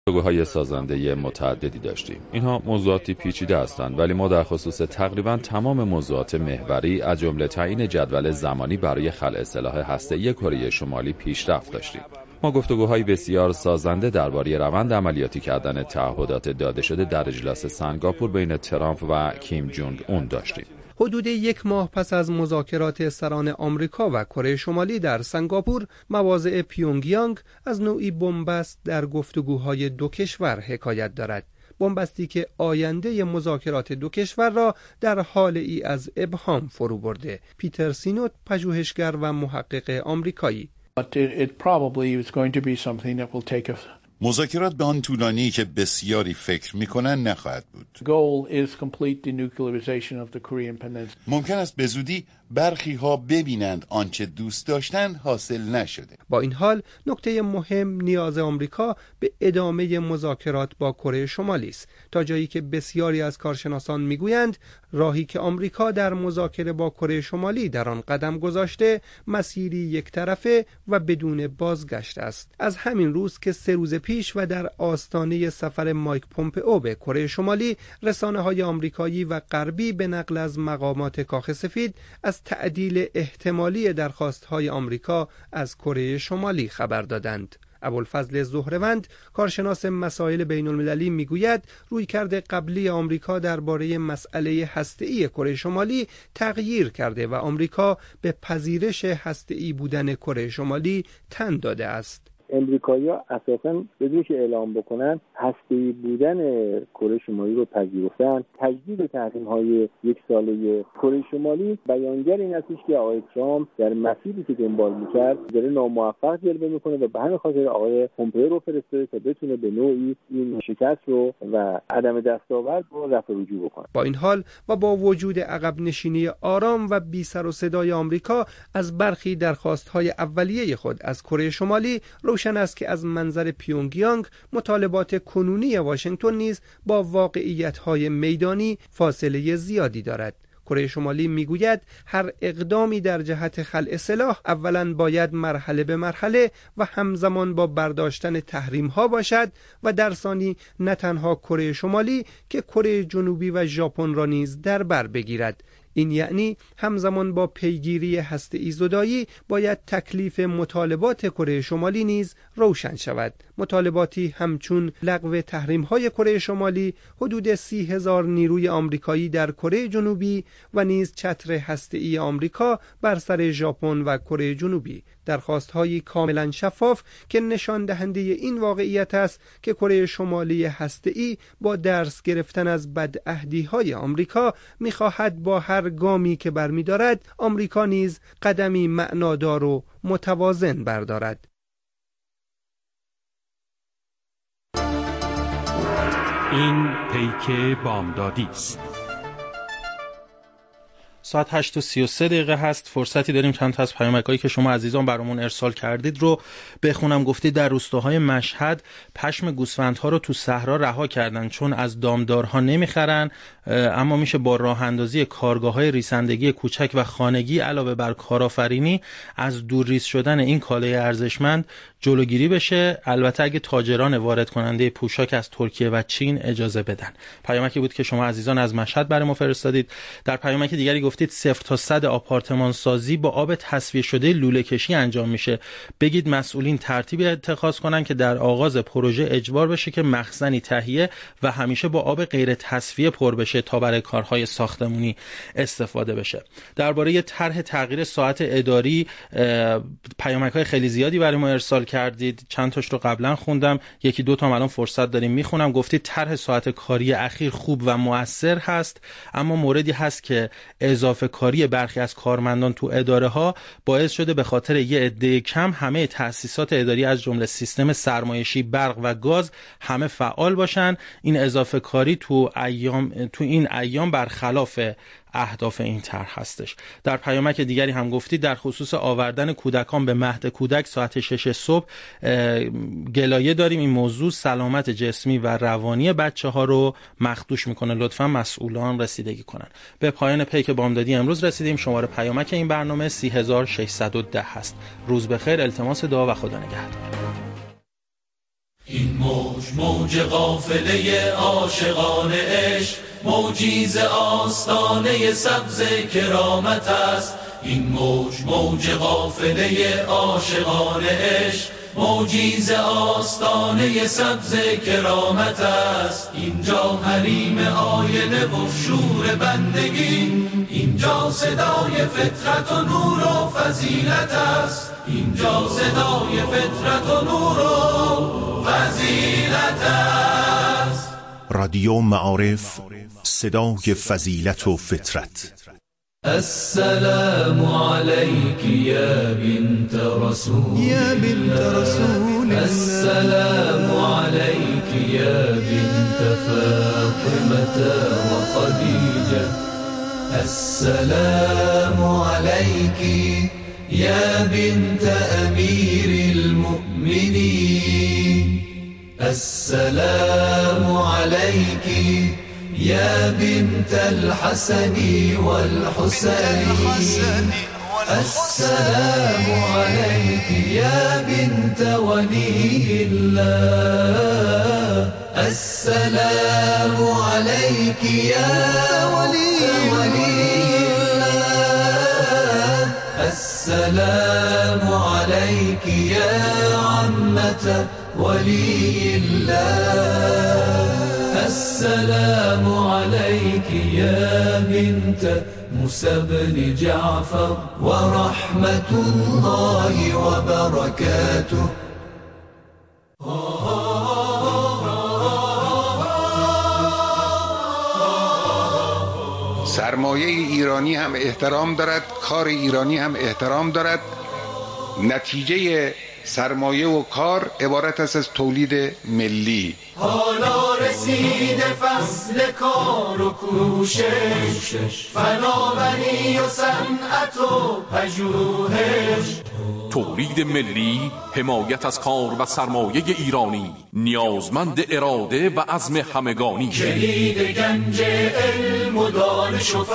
گفتگوهای سازنده متعددی داشتیم. اینها موضوعاتی پیچیده هستند، ولی ما در خصوص تقریبا تمام موضوعات محوری از جمله تعیین جدول زمانی برای خلع سلاح هسته‌ای کره شمالی پیشرفت داشتیم. ما گفتگوهای بسیار سازنده درباره روند عملیاتی کردن تعهدات داده شده در اجلاس سنگاپور بین ترامپ و کیم جونگ اون داشتیم. حدود 1 ماه پس از مذاکرات سران آمریکا و کره شمالی در سنگاپور، مواضع پیونگیانگ از نوعی بنبست در گفتگوهای دو کشور حکایت دارد. بنبستی که آینده مذاکرات دو کشور را در حال ای از ابهام فرو برده. پیتر سینوت، پژوهشگر و محقق آمریکایی: مذاکرات به آن طولانی که بسیاری فکر می‌کنند نخواهد بود. ممکن است به زودی برخی ها ببینند آنچه دوست داشتند حاصل نشده. با این حال نکته مهم نیاز آمریکا به ادامه مذاکرات با کره شمالی است، تا جایی که بسیاری از کارشناسان میگویند راهی که آمریکا در مذاکره با کره شمالی در آن قدم گذاشته مسیری یک طرفه و بدون بازگشت است. از همین روز که 3 روز پیش و در آستانه سفر مایک پومپئو به کره شمالی، رسانه‌های آمریکایی و غربی به نقل از مقامات کاخ سفید از تعدیل احتمالی درخواست‌های آمریکا از کره شمالی خبر دادند. ابوالفضل زهروند، کارشناس مسائل بین‌المللی، میگوید رویکرد قبلی آمریکا درباره مسئله هسته‌ای کره شمالی تغییر کرده و آمریکا به پذیرش هسته‌ای بودن کره شمالی تن داده است. امریکایی‌ها اساساً بدون که اعلام بکنن هسته‌ای بودن کره شمالی رو پذیرفتن. تجدید تحریم‌های 1 ساله کره شمالی بیانگر این هستش که آقای ترامپ در مسیری که دنبال می‌کرد داره ناموفق جلوه می‌کنه و به همین خاطر آقای پومپئو رو فرستاده تا بتونه به نوعی این شکست رو و عدم دستاورد رو رفع رجوع بکنه. با این حال و با وجود عقب نشینی آرام و بی سر و صدای آمریکا از برخی درخواست‌های اولیه خود از کره شمالی، روشن است که از منظر پیونگیانگ مطالبات کنونی واشنگتن نیز با واقعیت‌های میدانی فاصله زیادی دارد. کره شمالی میگوید هر اقدامی در جهت خلع سلاح اولاً باید مرحله به مرحله و همزمان با برداشتن تحریم‌ها باشد و در ثانی نه تنها کره شمالی که کره جنوبی و ژاپن را نیز در بر بگیرد. این یعنی همزمان با پیگیری هسته‌ای زدایی باید تکلیف مطالبات کره شمالی نیز روشن شود. مطالباتی همچون لغو تحریم‌های کره شمالی، حدود 30,000 نیروی آمریکایی در کره جنوبی و نیز چتر هسته‌ای آمریکا بر سر ژاپن و کره جنوبی، درخواست‌هایی کاملا شفاف که نشان دهنده این واقعیت است که کره شمالی هسته‌ای با درس گرفتن از بدعهدی‌های آمریکا می‌خواهد با هر گامی که برمی‌دارد آمریکا نیز قدمی معنادار و متوازن بردارد. این پیک بامدادی است. ساعت 8:33 هست. فرصتی داریم چند تا از پیامک‌هایی که شما عزیزان برامون ارسال کردید رو بخونم. گفتید در روستاهای مشهد پشم گوسفندها رو تو صحرا رها کردن چون از دامدارها نمیخرن، اما میشه با راه اندازی کارگاه‌های ریسندگی کوچک و خانگی علاوه بر کارآفرینی از دورریز شدن این کالای ارزشمند جلوگیری بشه، البته اگه تاجران وارد کننده پوشاک از ترکیه و چین اجازه بدن. پیامکی بود که شما عزیزان از مشهد برای ما فرستادید. در پیامک دیگری گفتید 0 تا 100 آپارتمان سازی با آب تصفیه شده لوله کشی انجام میشه. بگید مسئولین ترتیبی اتخاذ کنن که در آغاز پروژه اجبار بشه که مخزنی تهیه و همیشه با آب غیر تصفیه پر بشه تا برای کارهای ساختمانی استفاده بشه. درباره طرح تغییر ساعت اداری پیامک‌های خیلی زیادی برای ما ارسال کردید. چند تاش رو قبلا خوندم، یکی دو تا الان فرصت داریم میخونم. گفتید طرح ساعت کاری اخیر خوب و مؤثر هست، اما موردی هست که اضافه کاری برخی از کارمندان تو اداره ها باعث شده به خاطر یه عده کم همه تأسیسات اداری از جمله سیستم سرمایشی، برق و گاز همه فعال باشن. این اضافه کاری تو این ایام برخلاف اهداف این طرح هستش. در پیامک دیگری هم گفتید در خصوص آوردن کودکان به مهد کودک ساعت 6 صبح گلایه داریم. این موضوع سلامت جسمی و روانی بچه‌ها رو مخدوش میکنه. لطفاً مسئولان رسیدگی کنن. به پایان پیک بامدادی امروز رسیدیم. شماره پیامک این برنامه 30610 هست. روز بخیر، التماس دعا و خدا نگهدار. این موج قافله عاشقان عشق، موجی ز آستانه سبز کرامت است. این موج قافله عاشقان عشق، موجی ز آستانه سبز کرامت است. اینجا حریم آینه و شور بندگی، اینجا صدای فطرت و نور و فضیلت است. اینجا صدای فطرت و نور و فضیلت است. رادیو معارف، صدای فضیلت و فطرت. السلام عليك يا بنت رسول الله، السلام عليك يا بنت فاطمة وخديجة، السلام عليك يا بنت أمير المؤمنين، السلام عليك يا بنت الحسن والحسين، السلام عليك يا بنت ولي الله، السلام عليك يا ولي الله، السلام عليك يا عمة ولي الله، السلام عليك يا بنت موسى بن جعفر ورحمة الله وبركاته. سرمایه ایرانی هم احترام دارد، کار ایرانی هم احترام دارد. نتیجه سرمایه و کار عبارت است از تولید ملی. حالا رسیده فصل کار و کوشش، فناوری و صنعت و پژوهش. تولید ملی، حمایت از کار و سرمایه ایرانی، نیازمند اراده و عزم همگانی. کلید گنج علم و دانش و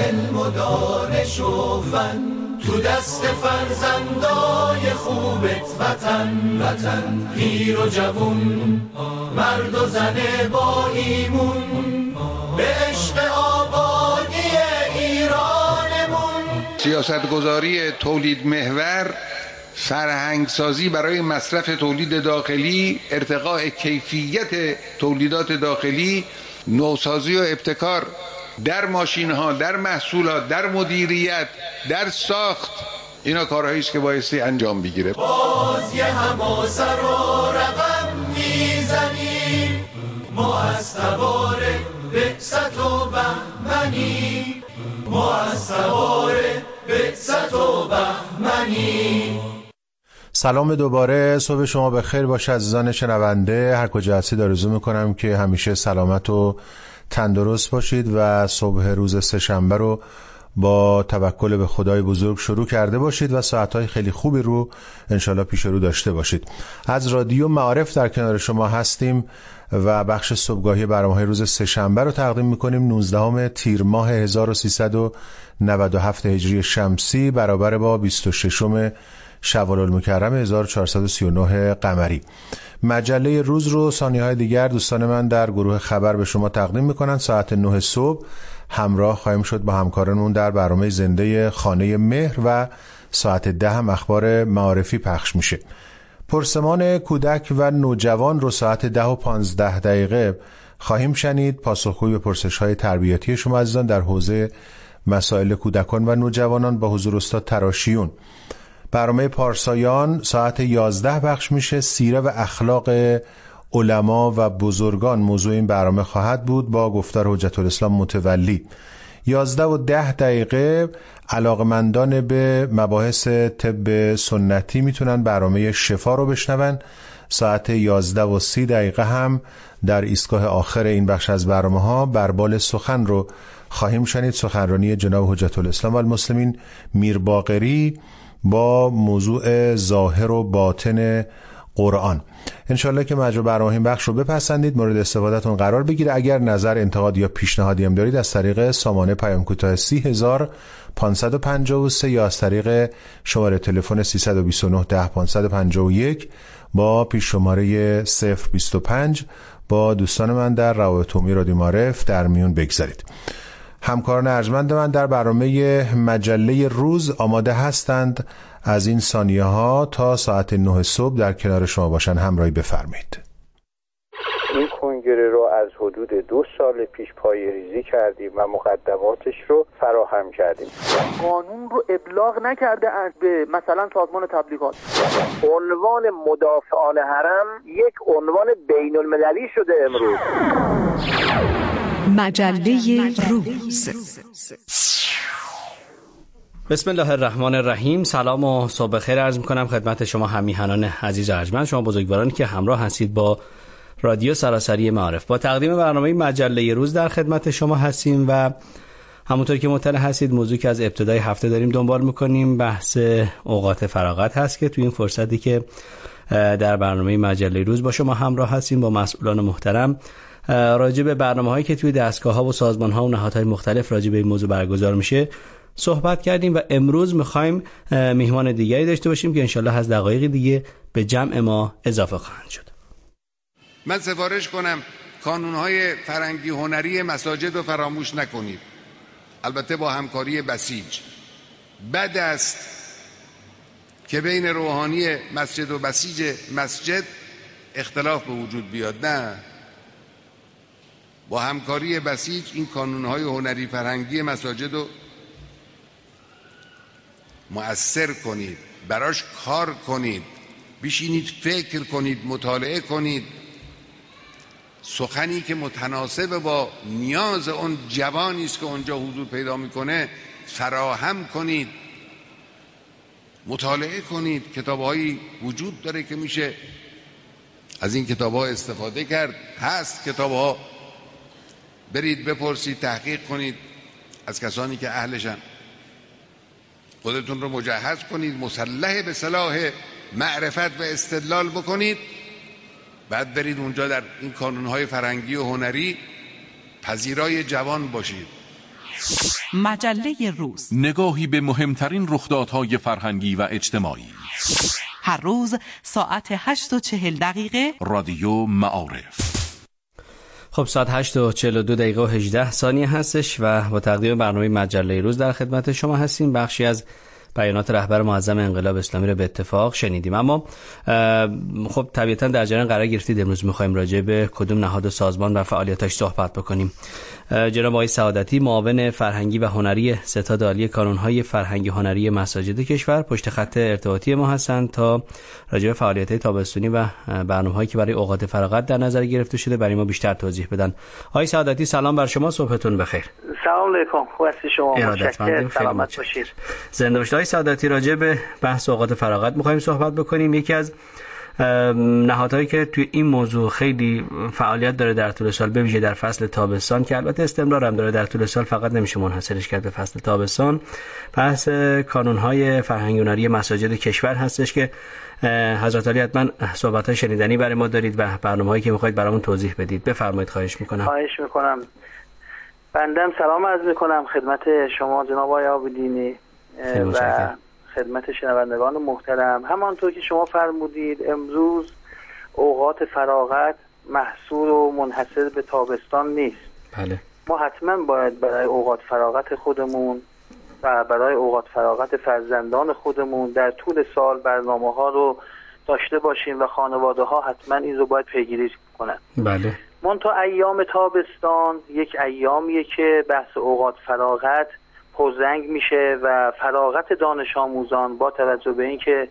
فن، تو دست فرزندای خوبت وطن. پیر و جوون، مرد و زن با ایمون، به عشق آبادی ایرانمون. سیاستگذاری تولید محور، فرهنگسازی برای مصرف تولید داخلی، ارتقاء کیفیت تولیدات داخلی، نوسازی و ابتکار در ماشین ها، در محصولات، در مدیریت، در ساخت. اینا کارهایی است که بایستی انجام بگیره. باز یه حماسه رو رقم میزنیم، ما از تبار بعثت و بهمنی، ما از تبار بعثت و بهمنی. سلام دوباره، صبح شما بخیر باشه عزیزان شنونده. هر کجا هستید آرزو میکنم که همیشه سلامت و تندرست باشید و صبح روز سه‌شنبه رو با توکل به خدای بزرگ شروع کرده باشید و ساعتهای خیلی خوبی رو انشالله پیش رو داشته باشید. از رادیو معارف در کنار شما هستیم و بخش صبحگاهی برنامه‌های روز سه‌شنبه رو تقدیم می‌کنیم. 19 تیر ماه 1397 هجری شمسی برابر با 26 شوال المکرم 1439 قمری. مجله روز رو ثانیه‌های دیگر دوستان من در گروه خبر به شما تقدیم میکنن. ساعت 9 صبح همراه خواهیم شد با همکارانمون در برنامه زنده خانه مهر و ساعت 10 هم اخبار معارفی پخش میشه. پرسمان کودک و نوجوان رو ساعت 10 و 15 دقیقه خواهیم شنید. پاسخگوی به پرسش‌های تربیتی شما عزیزان در حوزه مسائل کودکان و نوجوانان با حضور استاد تراشیون. برنامه پارسایان ساعت 11 پخش میشه. سیره و اخلاق علما و بزرگان موضوع این برنامه خواهد بود با گفتار حجت الاسلام متولی. 11 و 10 دقیقه علاقمندان به مباحث طب سنتی میتونن برنامه شفا رو بشنون. ساعت 11 و 30 دقیقه هم در ایستگاه آخر این بخش از برنامه ها بربال سخن رو خواهیم شنید. سخنرانی جناب حجت الاسلام و المسلمین میر باقری با موضوع ظاهر و باطن قرآن. انشالله که مجموع برنامه این بخش رو بپسندید، مورد استفادهتون قرار بگیره. اگر نظر، انتقاد یا پیشنهادی هم دارید از طریق سامانه پیام کوتاه 30553 یا از طریق شماره تلفن 329 10 551 با پیش شماره 025 با دوستان من در روابط عمومی رادیو معارف در میون بگذارید. همکاران ارجمند من در برنامه مجله روز آماده هستند از این ثانیه ها تا ساعت 9 صبح در کنار شما باشن. همراهی بفرمایید. این کنگره رو از حدود 2 سال پیش پایه‌ریزی کردیم و مقدماتش رو فراهم کردیم. قانون رو ابلاغ نکرده اند به مثلا سازمان تبلیغات. عنوان مدافعان حرم یک عنوان بین المللی شده امروز. مجله روز. بسم الله الرحمن الرحیم. سلام و صبح بخیر عرض می‌کنم خدمت شما همیهنان عزیز و ارجمند، شما بزرگوارانی که همراه هستید با رادیو سراسری معارف. با تقدیم برنامه مجله روز در خدمت شما هستیم و همونطور که مطلع هستید موضوعی که از ابتدای هفته داریم دنبال می‌کنیم بحث اوقات فراغت هست که توی این فرصتی که در برنامه مجله روز با شما همراه هستیم با مسئولان محترم راجع به برنامه‌هایی که توی دستگاه‌ها و سازمان‌ها و نهادهای مختلف راجع به این موضوع برگزار میشه صحبت کردیم و امروز می‌خوایم میهمان دیگری داشته باشیم که انشالله از دقایق دیگه به جمع ما اضافه خواهند شد. من سفارش کنم کانون‌های فرهنگی هنری مساجد رو فراموش نکنید، البته با همکاری بسیج. بد است که بین روحانی مسجد و بسیج مسجد اختلاف به وجود بیاد. نه، با همکاری بسیج این کانون‌های هنری فرهنگی مساجد رو مؤثر کنید، براش کار کنید، بشینید فکر کنید، مطالعه کنید، سخنی که متناسب با نیاز اون جوانی است که اونجا حضور پیدا میکنه فراهم کنید، مطالعه کنید. کتاب‌هایی وجود داره که میشه از این کتاب‌ها استفاده کرد، هست کتاب‌ها، برید بپرسید، تحقیق کنید از کسانی که اهلشن، خودتون رو مجهز کنید، مسلح به سلاح معرفت و استدلال بکنید، بعد برید اونجا در این کانون‌های فرهنگی و هنری پذیرای جوان باشید. مجله روز، نگاهی به مهمترین رخدادهای فرهنگی و اجتماعی، هر روز ساعت 8:40 رادیو معارف. خب ساعت 8:42 و 18 ثانیه هستش و با تقدیم برنامه مجله روز در خدمت شما هستیم. بخشی از بیانات رهبر معظم انقلاب اسلامی رو به اتفاق شنیدیم، اما خب طبیعتا در جریان قرار گرفتید امروز می‌خوایم راجع به کدوم نهاد و سازمان و فعالیتاش صحبت بکنیم. جناب آقای سعادتی معاون فرهنگی و هنری ستاد عالی کانون‌های فرهنگی هنری مساجد کشور پشت خط ارتباطی ما هستند تا راجع به فعالیت‌های تابستونی و برنامه‌هایی که برای اوقات فراغت در نظر گرفته شده برای ما بیشتر توضیح بدن. آقای سعادتی سلام بر شما، صبحتون بخیر. سلام علیکم، خوب هستی شما؟ متشکرم، سلامت باشید. زنده باشید. آقای سعادتی راجع به بحث اوقات فراغت می‌خوایم صحبت بکنیم. یکی از نهادهایی که توی این موضوع خیلی فعالیت داره در طول سال، به ویژه در فصل تابستان که البته استمرار هم داره در طول سال، فقط نمیشه منحصرش کرد به فصل تابستان، بحث کانون‌های فرهنگی هنری مساجد کشور هستش که حضرت علی حتما صحبت‌های شنیدنی برای ما دارید و برنامه‌هایی که می‌خواید برامون توضیح بدید. بفرمایید. خواهش می‌کنم. بندم سلام عرض می‌کنم خدمت شما جناب آقای عابدینی و خدمت شنوندگان محترم. همانطور که شما فرمودید امروز اوقات فراغت محصور و منحصر به تابستان نیست. بله. ما حتما باید برای اوقات فراغت خودمون و برای اوقات فراغت فرزندان خودمون در طول سال برنامه‌ها رو داشته باشیم و خانواده‌ها حتما این رو باید پیگیری کنن. بله. منتها ایام تابستان یک ایامیه که بحث اوقات فراغت پررنگ میشه و فراغت دانش آموزان با توجه به اینکه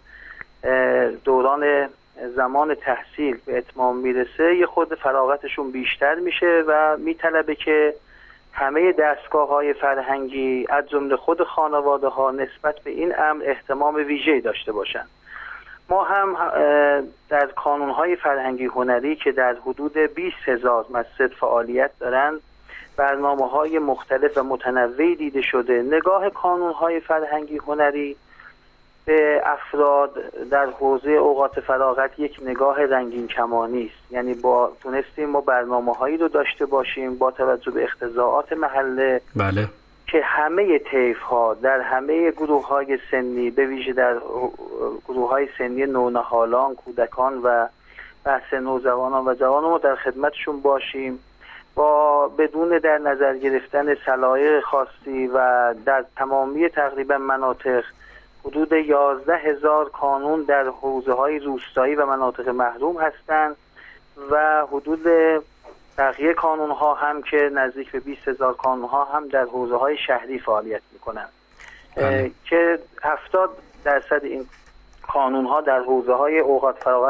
دوران زمان تحصیل به اتمام میرسه یه خود فراغتشون بیشتر میشه و میطلبه که همه دستگاه‌های فرهنگی از جمله خود خانواده‌ها نسبت به این امر اهتمام ویژه‌ای داشته باشن. ما هم در کانون‌های فرهنگی هنری که در حدود 20,000 مسجد فعالیت دارند برنامه‌های مختلف و متنوعی دیده شده. نگاه کانون‌های فرهنگی هنری به افراد در حوزه اوقات فراغت یک نگاه رنگین کمانی است. یعنی تونستیم ما برنامه‌هایی رو داشته باشیم با توجه به اقتضاعات محله. بله. که همه طیف‌ها در همه گروه‌های سنی، به ویژه در گروه‌های سنی نونهالان، کودکان و بحث نوجوانان و جوانان، ما در خدمتشون باشیم با بدون در نظر گرفتن سلایق خاصی و در تمامی تقریبا مناطق حدود 11,000 کانون در حوزه‌های روستایی و مناطق محروم هستند و حدود بقیه کانون‌ها هم که نزدیک به 20,000 کانون‌ها هم در حوزه‌های شهری فعالیت می‌کنند که 70% این کانون‌ها در حوزه‌های اوقات فراغت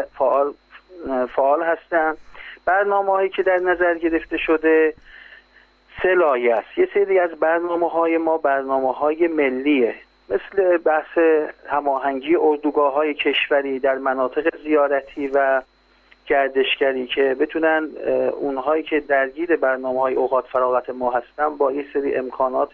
فعال هستند. برنامه‌هایی که در نظر گرفته شده 3 لایه است. یه سری از برنامه‌های ما برنامه‌های ملیه، مثل بحث هماهنگی اردوگاه‌های کشوری در مناطق زیارتی و گردشگری که بتونن اونهایی که درگیر برنامه‌های اوقات فراغت ما هستن با یه سری امکانات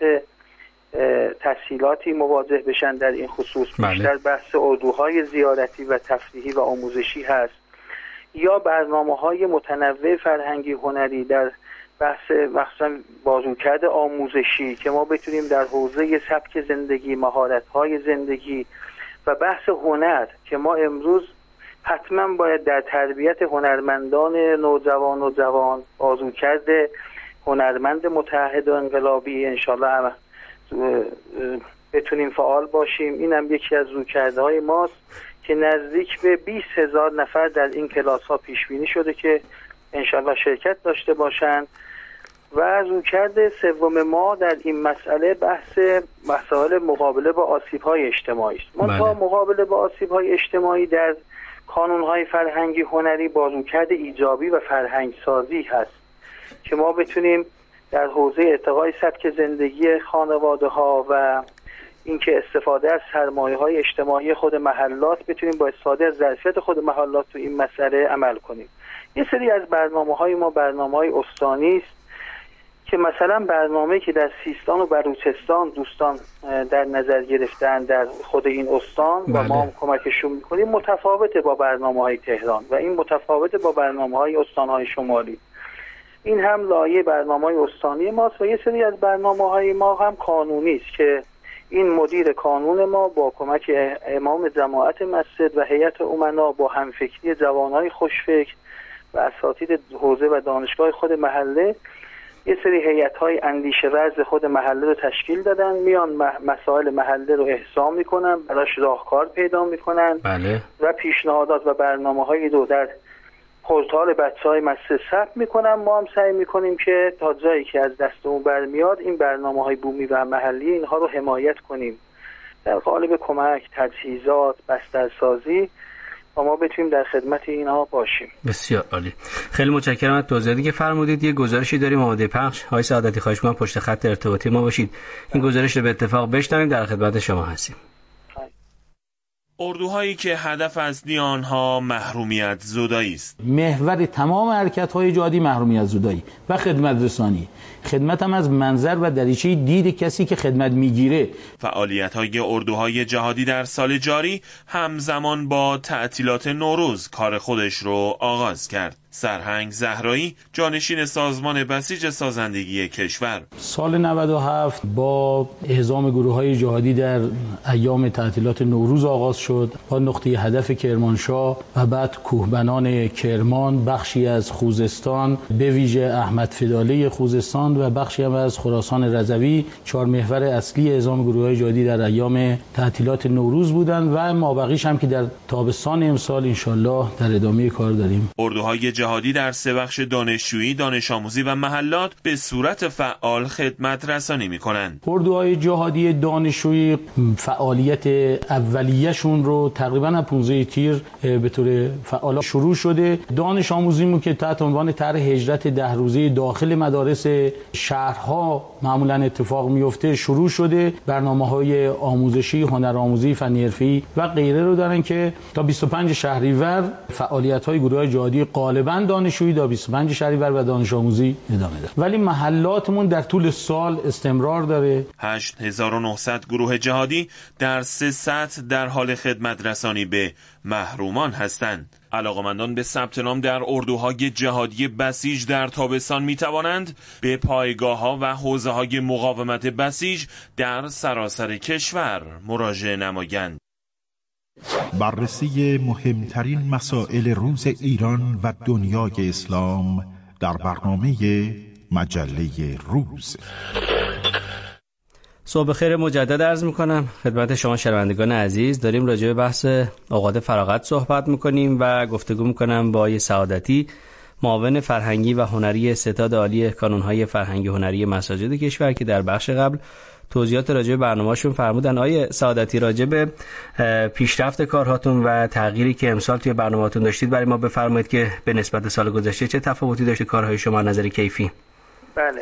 تسهیلاتی مواجه بشن. در این خصوص بیشتر بحث اردوهای زیارتی و تفریحی و آموزشی هست، یا برنامه‌های متنوع فرهنگی هنری در بحث مخصوصا بازوکرد آموزشی که ما بتونیم در حوزه سبک زندگی، مهارت‌های زندگی و بحث هنر که ما امروز حتما باید در تربیت هنرمندان نوجوان و جوان، بازوکرد هنرمند متعهد و انقلابی انشالله بتونیم فعال باشیم. این هم یکی از رویکردهای ماست که نزدیک به 20,000 نفر در این کلاس ها پیش بینی شده که انشالله شرکت داشته باشند. و رویکرد سوم ما در این مسئله بحث مسائل مقابله با آسیب‌های اجتماعی است. منتها مقابله با آسیب‌های اجتماعی در کانون‌های فرهنگی هنری با رویکرد ایجابی و فرهنگ سازی هست که ما بتونیم در حوزه ارتقای سبک زندگی خانواده‌ها و اینکه استفاده از سرمایه‌های اجتماعی خود محلات بتونیم با استفاده از ظرفیت خود محلات تو این مسئله عمل کنیم. یه سری از برنامه‌های ما برنامه‌های استانی است که مثلا برنامه‌ای که در سیستان و بلوچستان دوستان در نظر گرفتن در خود این استان و ما هم کمکشون می‌کنیم متفاوته با برنامه‌های تهران و این متفاوته با برنامه‌های استان‌های شمالی. این هم لایه برنامه‌های استانی ماست و یه سری از برنامه‌های ما هم قانونی است که این مدیر کانون ما با کمک امام جماعت مسجد و هیئت امنا با همفکری جوانای خوشفکر و اساتید حوزه و دانشگاه خود محله یه سری هیئت‌های اندیشه ورز خود محله رو تشکیل دادن، میان مسائل محله رو احضا میکنن، براش راهکار پیدا میکنن و پیشنهادات و برنامه‌هایی رو در پورتال بچه‌های مسجد ثبت میکنن. ما هم سعی میکنیم که تا جایی که از دستمون برمیاد این برنامه‌های بومی و محلی اینها رو حمایت کنیم در قالب کمک، تجهیزات، بسترسازی و ما بتونیم در خدمت اینها باشیم. بسیار عالی. خیلی متشکرم از توضیحاتی که فرمودید. یه گزارشی داریم آماده پخش. های سعادتی خواهش می‌کنم پشت خط ارتباطی ما باشید. این گزارش رو به اتفاق بشنویم، در خدمت شما هستیم. اردوهایی که هدف اصلی آنها محرومیت زدایی است. محور تمام حرکت‌های جهادی محرومیت زدایی و خدمت رسانی. خدمت هم از منظر و دریچه دید کسی که خدمت میگیره. فعالیت‌های اردوهای جهادی در سال جاری همزمان با تعطیلات نوروز کار خودش رو آغاز کرد. سرهنگ زهرایی جانشین سازمان بسیج سازندگی کشور سال 97 با اعزام گروه‌های جهادی در ایام تعطیلات نوروز آغاز شد با نقطه هدف کرمانشاه و بعد کوهبنان کرمان، بخشی از خوزستان به ویژه احمد فداله خوزستان و بخشی هم از خراسان رضوی 4 محور اصلی اعزام گروه‌های جهادی در ایام تعطیلات نوروز بودند و مابقیش هم که در تابستان امسال انشالله در ادامه کار داریم. اردوهای جهادی در 3 بخش دانشجویی، دانش آموزی و محلات به صورت فعال خدمت رسانی می‌کنند. اردوهای جهادی دانشجویی فعالیت اولیه‌شون رو تقریباً 15 تیر به طور فعال شروع شده. دانش آموزیمون که تحت عنوان طرح هجرت 10 روزه داخل مدارس شهرها معمولاً اتفاق میفته شروع شده. برنامه‌های آموزشی، هنرآموزی، فنی حرفه‌ای و غیره رو دارن که تا 25 شهریور فعالیت‌های گروه‌های جهادی غالباً 25 دانشجویی تا 25 شهریور و دانش آموزی ادامه داره. ولی محلاتمون در طول سال استمرار داره. 8900 گروه جهادی در 3 سطح در حال خدمت رسانی به محرومان هستند. علاقمندان به ثبت نام در اردوهای جهادی بسیج در تابستان می توانند به پایگاه‌ها و حوزه‌های مقاومت بسیج در سراسر کشور مراجعه نمایند. بررسی مهمترین مسائل روز ایران و دنیای اسلام در برنامه مجله روز. صبح خیر مجدد عرض میکنم خدمت شما شنوندگان عزیز. داریم راجع به بحث اوقات فراغت صحبت میکنیم و گفتگو میکنم با آقای سعادتی، معاون فرهنگی و هنری ستاد عالی کانونهای فرهنگی هنری مساجد کشور، که در بخش قبل توضیحات راجع به برنامه‌شون فرمودن. آقای سعادتی، راجع به پیشرفت کارهاتون و تغییری که امسال توی برنامه‌تون داشتید برای ما بفرمایید که به نسبت سال گذشته چه تفاوتی داشته کارهای شما از نظر کیفی؟ بله،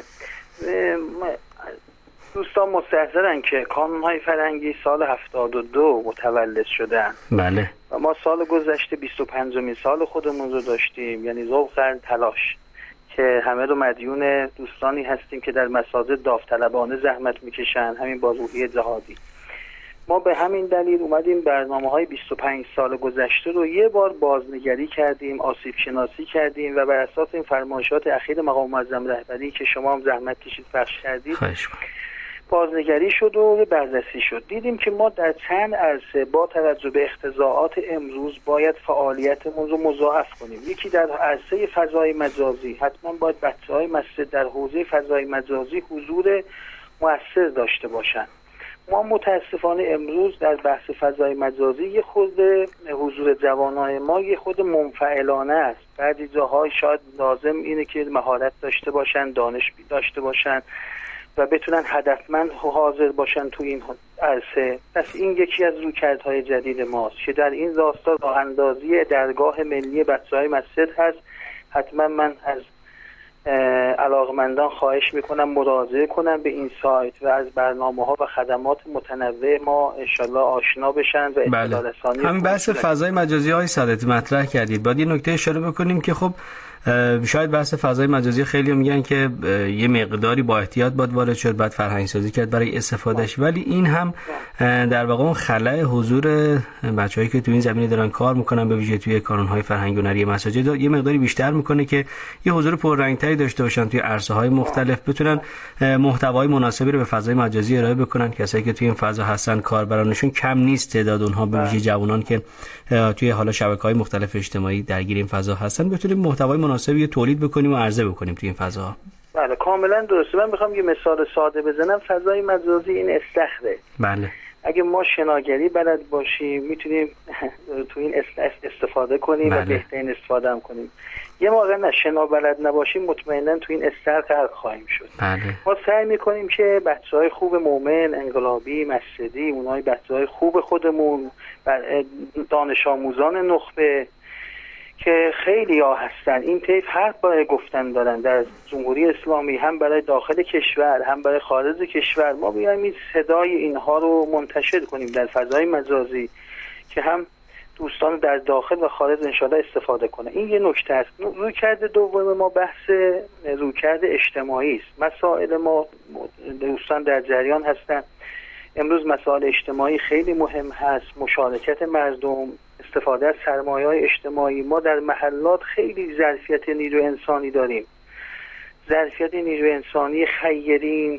دوستان مستحضرن که کانونهای فرهنگی سال 72 متولد شدن. بله. و ما سال گذشته 25مین سال خودمون رو داشتیم، یعنی ذوق تلاش، که همه رو مدیون دوستانی هستیم که در مساجد داوطلبانه زحمت میکشن، همین با روحیه جهادی. ما به همین دلیل اومدیم برنامه‌های 25 سال گذشته رو یه بار بازنگری کردیم، آسیب شناسی کردیم و بر اساس این فرمایشات اخیر مقام معظم رهبری که شما هم زحمت کشید پخش کردید بازنگری شد و بررسی شد. دیدیم که ما در چند عرصه با توجه به اختزاعات امروز باید فعالیتمون رو مضاعف کنیم. یکی در عرصه فضای مجازی، حتما باید بچه‌های مسجد در حوزه فضای مجازی حضور مؤثر داشته باشن. ما متاسفانه امروز در بحث فضای مجازی یه خود حضور جوانای ما یه خود منفعلانه است. بعضی جاهای شاید لازم اینه که مهارت داشته باشن، دانش داشته باشن و بتونن هدفمند حاضر باشن تو این عرصه. پس این یکی از رویکردهای جدید ماست که در این راستا راه اندازی درگاه ملی بچه‌های مسجد هست. حتما من از علاقمندان خواهش میکنم مراجعه کنم به این سایت و از برنامه‌ها و خدمات متنوع ما انشالله آشنا بشن و اطلاع رسانی. همین بحث فضای مجازی های سعادتی مطرح کردید. باید یه نکته اشاره بکنیم که خب شاید بحث فضای مجازی خیلی میگن که یه مقداری با احتیاط باید وارد شد، بعد فرهنگ سازی کرد برای استفادهش، ولی این هم در واقع اون خلأ حضور بچه‌هایی که تو این زمینه دارن کار میکنن به ویژه توی کانون‌های فرهنگی هنری مساجد یه مقداری بیشتر میکنه که یه حضور پررنگ‌تری داشته باشن توی عرصه‌های مختلف، بتونن محتوای مناسبی رو به فضای مجازی ارائه بکنن. کسایی که توی این فضا هستن کاربرانشون کم نیست، تعداد اونها به ویژه جوانان که توی حالا شبکه‌های مختلف اجتماعی درگیر این فضا هستن بتونیم محتوای مناسبی تولید بکنیم و عرضه بکنیم توی این فضا. بله کاملا درسته. من میخوام یه مثال ساده بزنم. فضای مجازی این استخره. بله. اگه ما شناگری بلد باشیم میتونیم تو این استفاده کنیم و بهترین استفاده هم کنیم. یه موقع نه شنا بلد نباشیم مطمئنا تو این استخر غرق خواهیم شد. ما سعی میکنیم که بچهای خوب مومن، انقلابی، مسجدی، اونای بچهای خوب خودمون، دانش آموزان نخبه که خیلی ها هستن، این طیف حرف برای گفتن دارن در جمهوری اسلامی، هم برای داخل کشور هم برای خارج کشور. ما بیایم این صدای اینها رو منتشر کنیم در فضای مجازی که هم دوستان در داخل و خارج انشاءالله استفاده کنه. این یه نکته است. رویکرد دوم ما بحث رویکرد اجتماعی است. مسائل ما دوستان در جریان هستن. امروز مسائل اجتماعی خیلی مهم هست، مشارکت مردم، استفاده از سرمایه‌های اجتماعی. ما در محلات خیلی ظرفیت نیروی انسانی داریم، ظرفیت نیروی انسانی، خیرین،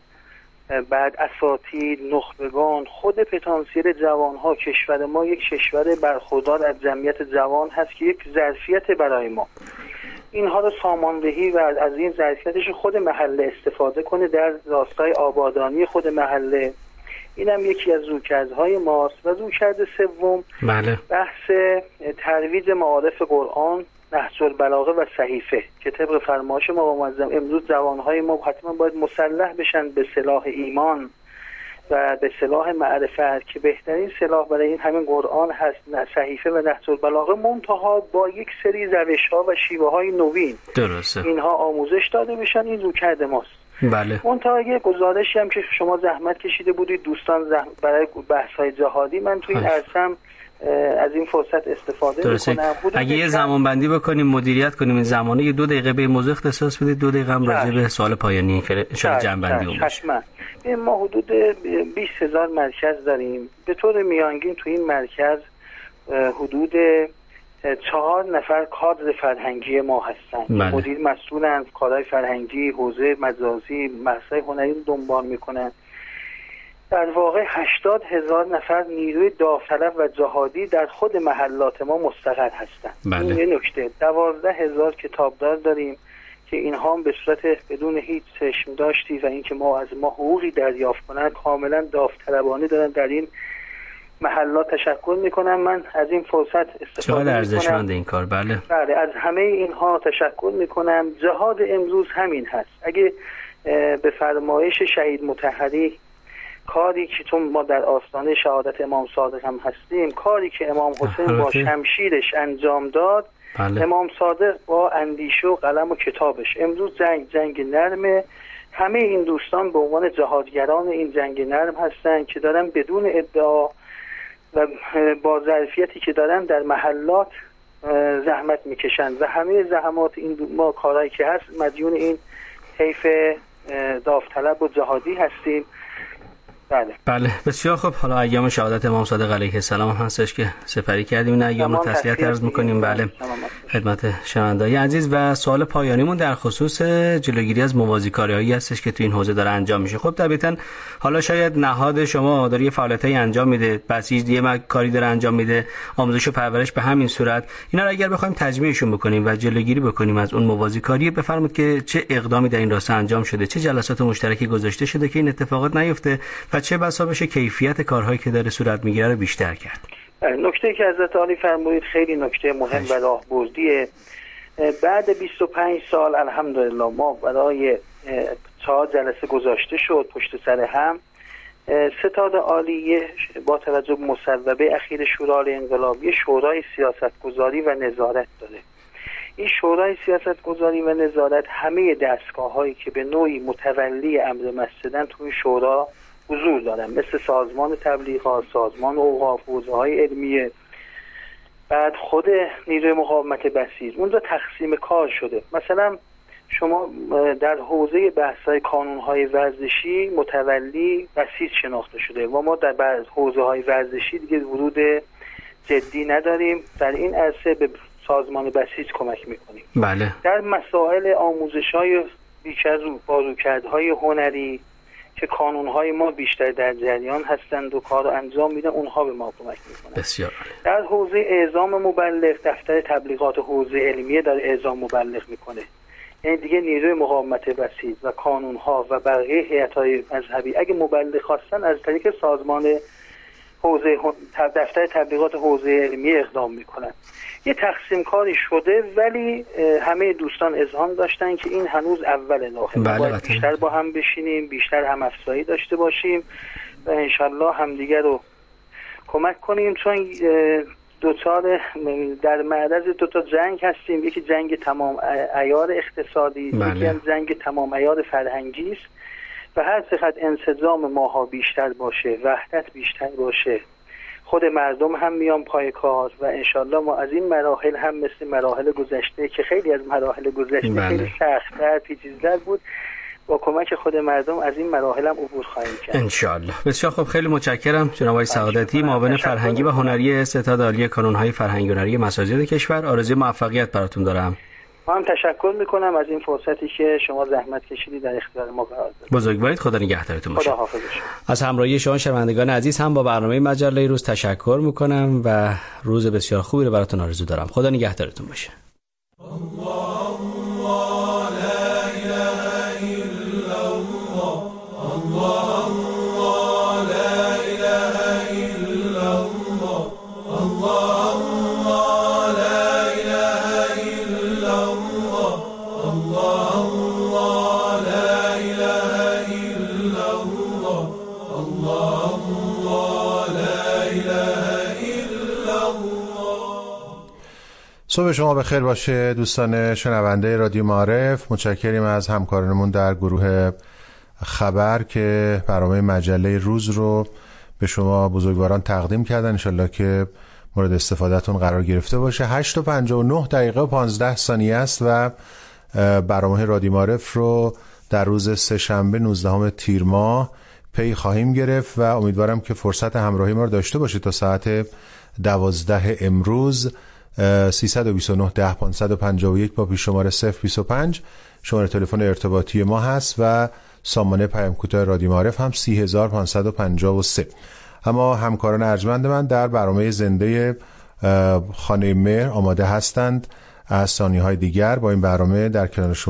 بعد اساتید، نخبگان، خود پتانسیل جوانها. کشور ما یک کشور برخوردار از جمعیت جوان هست که یک ظرفیت برای ما اینها رو ساماندهی و از این ظرفیتش خود محله استفاده کنه در راستای آبادانی خود محله. این هم یکی از رویکردهای ماست. و رویکرد سوم بحث ترویج معارف قرآن، نهج البلاغه و صحیفه که طبق فرمایش مقام معظم امروز جوانهای ما حتما باید مسلح بشن به سلاح ایمان و به سلاح معرفت که بهترین سلاح برای این همین قرآن هست، صحیفه و نهج البلاغه، منتها با یک سری روش‌ها و شیوه‌های نوین. درسته. اینها آموزش داده بشن. این رویکرد ماست. بله. منتها یه گزارشی هم که شما زحمت کشیده بودید دوستان برای بحث‌های جهادی، من تو این عرصم از این فرصت استفاده میکنم. اگه یه زمان بندی بکنیم، مدیریت کنیم این زمانه، یه 2 دقیقه به موضوع اختصاص بدید، 2 دقیقه هم راجع به سوال پایانی که شاید جمع بندی اون باشه. ما حدود 20,000 مرکز داریم. به طور میانگین تو این مرکز حدود 4 نفر کادر فرهنگی ما هستن. مدیر مسئولن، کارهای فرهنگی، حوزه مجازی، بحث‌های هنری رو دنبال میکنن. در واقع 80,000 نفر نیروی داوطلب و جهادی در خود محلات ما مستقر هستن. این یه نکته. 12,000 کتابدار داریم که اینها هم به صورت بدون هیچ چشم داشتی و اینکه ما از ما حقوقی دریافت کنن کاملا داوطلبانه دارن در این محلات تشکر میکنم. من از این فرصت استفاده میکنم. ارزشمند این کار. بله از همه اینها تشکر میکنم. جهاد امروز همین هست. اگه به فرمایش شهید مطهری، کاری که چون ما در آستانه شهادت امام صادق هم هستیم، کاری که امام حسین با شمشیرش انجام داد، امام صادق با اندیشه و قلم و کتابش. امروز جنگ نرمه. همه این دوستان به عنوان جهادگران این جنگ نرم هستن که دارن بدون ادعا و با ظرفیتی که دارن در محلات زحمت میکشن و همه زحمات این ما کارهایی که هست مدیون این حیف داوطلب و جهادی هستیم. بله بسیار خوب. حالا ایام شهادت امام صادق علیه السلام هستش که سپری کردیم، این ایام رو تسلیت عرض میکنیم. بله خدمت شنوندگان عزیز. و سوال پایانیمون در خصوص جلوگیری از موازیکاری‌هایی هستش که تو این حوزه داره انجام میشه. خب طبیعتاً حالا شاید نهاد شما داره یه فعالیتی انجام میده، بسیج دیگه کاری داره انجام میده، آموزش و پرورش به همین صورت. اینا رو اگر بخوایم تجمیعشون بکنیم و جلوگیری بکنیم از اون موازیکاری، بفرمایید که چه اقدامی در این راستا انجام شده، چه جلسات مشترکی گذاشته شده که این اتفاقات نیفته و چه بسا بشه کیفیت کارهایی که داره صورت میگیره رو بیشتر کرد. نکته که حضرت عالی فرمودید خیلی نکته مهم و راهبردیه. بعد 25 سال الحمدلله ما برای 4 جلسه گذاشته شد پشت سر هم. ستاد عالیه با توجه به مصوبه اخیر شورای انقلابی شورای سیاستگذاری و نظارت داره. این شورای سیاستگذاری و نظارت همه دستگاه‌هایی که به نوعی متولی امر مسجدن توی شورا حضور دارن، مثل سازمان تبلیغات، سازمان اوقاف، حوزه‌های علمیه، بعد خود نیروی مقاومت بسیج. اونجا تقسیم کار شده. مثلا شما در حوزه بحث‌های کانون‌های ورزشی متولی بسیج شناخته شده و ما در بعض حوزه‌های ورزشی دیگه ورود جدی نداریم. در این عرصه به سازمان بسیج کمک می‌کنیم. بله. در مسائل آموزش‌های بیشتر بازوکردهای هنری که کانون‌های ما بیشتر در جریان هستند و کار انجام میدن، اونها به ما کمک میکنن. بسیار. در حوزه اعزام مبلغ دفتر تبلیغات حوزه علمیه در اعزام مبلغ میکنه. یعنی دیگه نیروی مقاومت بسیج و کانون‌ها و بقیه هیئت‌های مذهبی اگه مبلغ خواستن از طریق سازمان حوزه دفتر تبلیغات حوزه علمیه اقدام میکنن. یه تقسیم کاری شده ولی همه دوستان اذعان داشتن که این هنوز اول راهه. باید بیشتر با هم بشینیم، بیشتر هم افزایی داشته باشیم و انشالله همدیگر رو کمک کنیم، چون در معرض 2 جنگ هستیم. یکی جنگ تمام عیار اقتصادی، یکی هم جنگ تمام عیار فرهنگی است و هر چقدر انسجام ماها بیشتر باشه، وحدت بیشتر باشه، خود مردم هم میان پای کار و انشالله ما از این مراحل هم مثل مراحل گذشته که خیلی از مراحل گذشته خیلی سخت‌تر، پیچیده‌تر بود، با کمک خود مردم از این مراحل هم عبور خواهیم کرد انشالله. بسیار خوب، خیلی متشکرم جناب آقای سعادتی، معاون فرهنگی و هنری ستاد عالی کانون‌های فرهنگی و هنری مساجد کشور. آرزوی موفقیت براتون دارم. من تشکر میکنم از این فرصتی که شما زحمت کشیدید در اختیار ما قرار دادید. بزرگوارید، خدا نگهدارتون باشه. خدا حافظ شما. از همراهی شما شنوندگان عزیز هم با برنامه مجله روز تشکر میکنم و روز بسیار خوبی رو براتون آرزو دارم. خدا نگهدارتون باشه. صبح شما بخیر باشه دوستان شنونده رادیو معارف. متشکریم از همکارانمون در گروه خبر که برنامه مجله روز رو به شما بزرگواران تقدیم کردن. انشالله که مورد استفادهتون قرار گرفته باشه. 8:59 دقیقه و 15 ثانیه است و برنامه رادیو معارف رو در روز سه‌شنبه 19 تیر ماه پی خواهیم گرفت و امیدوارم که فرصت همراهی ما رو داشته باشید تا ساعت 12 امروز. 329 10 551 با پیش شماره 025 شماره تلفن ارتباطی ما هست و سامانه پیام کوتاه رادیو معارف هم 30553. اما همکاران ارجمند من در برنامه زنده خانه مهر آماده هستند از ثانیه‌های دیگر با این برنامه در کنار شما